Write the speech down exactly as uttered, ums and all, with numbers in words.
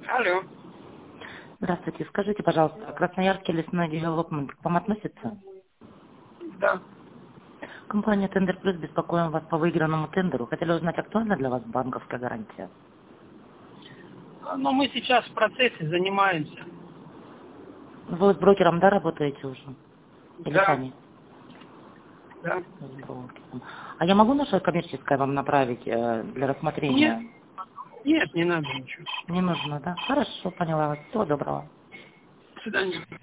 Алло. Здравствуйте. Скажите, пожалуйста, Красноярский лесной девелопмент к вам относится? Да. Компания Тендер Плюс, беспокоим вас по выигранному тендеру. Хотели узнать, актуальна для вас банковская гарантия? Но мы сейчас в процессе занимаемся. Вы с брокером, да, работаете уже? Или Да. сами? Да. С брокером. А я могу наше коммерческое вам направить э, для Нет. рассмотрения? Нет, не надо ничего. Не нужно, да? Хорошо, поняла вас. Всего доброго. До свидания.